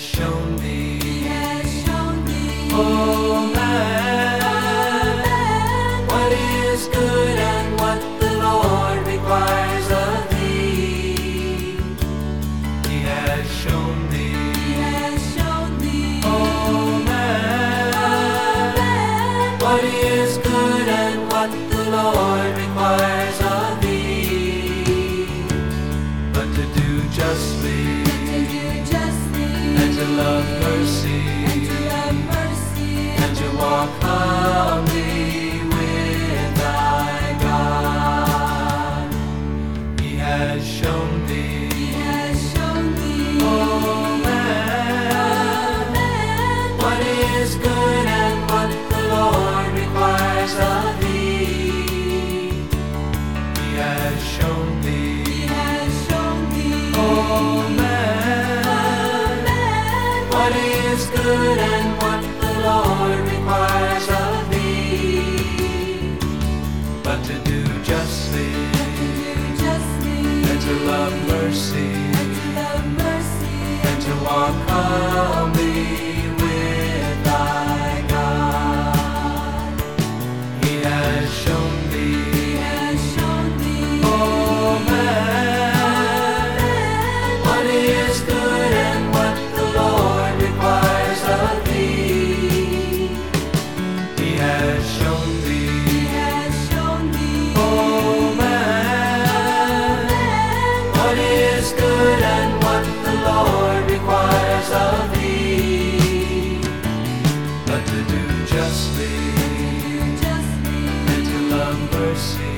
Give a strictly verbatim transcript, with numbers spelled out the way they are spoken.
shown thee, He has shown thee, oh man, what is good and what the Lord requires of thee. He has shown thee, He has shown thee, oh man, what is good and what the Lord requires of thee. But to do justly, to do justly, and to love mercy, and to love mercy, and to walk humbly with thy God. He has shown thee, He has shown thee, oh man, what is good and what the Lord requires of thee. He has shown thee, He has shown thee, oh man, what is good and what the Lord requires of thee. But to do justly, to do justly, and to love mercy, and to love mercy, and to walk humbly with thy God. He has shown He thee, has shown thee, oh man, what is good and what the Lord requires of thee. He has shown He thee, has shown thee, oh man, what is good and what the Lord requires of thee. But to do justly, to do justly, and to love mercy,